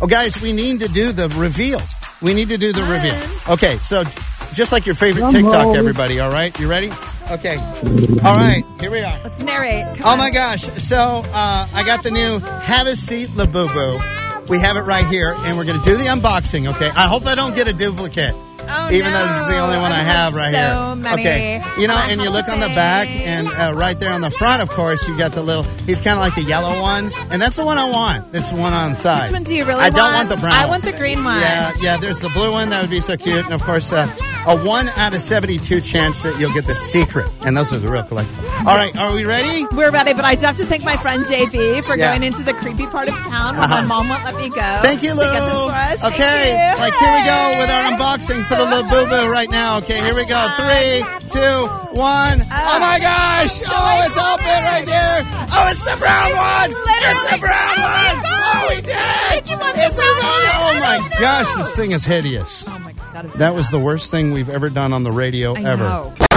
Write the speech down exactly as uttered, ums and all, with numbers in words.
Oh, guys, we need to do the reveal. We need to do the reveal. Okay, so just like your favorite TikTok, everybody, all right? You ready? Okay. All right, here we are. Let's narrate. Come oh, on. my gosh. So uh, I got the new Have a Seat Labubu. We have it right here, and we're going to do the unboxing, okay? I hope I don't get a duplicate. Oh, Even no. though this is the only one I have right so here. Many. Okay. You know, and you look on the back, and uh, right there on the front, of course, you got the little, he's kind of like the yellow one. And that's the one I want. That's the one on the side. Which one do you really I want? I don't want the brown I want the green one. Yeah, yeah, there's the blue one. That would be so cute. And, of course, uh, a one out of seventy-two chance that you'll get the secret. And those are the real collectibles. All right, are we ready? We're ready, but I do have to thank my friend J B for Yeah. going into the creepy part of town where Uh-huh. my mom won't let me go. Thank you, Lou. To get this for us. Thank Okay, you. like here we go with our unboxing for the Labubu right now. Okay, here we go. Three, two, one. Oh my gosh! Oh, it's open right there. Oh, it's the brown one. It's the brown one. Oh, we did it! It's the brown one. Oh my gosh, this thing is hideous. Oh my God, that is That was the worst thing we've ever done on the radio I ever. know.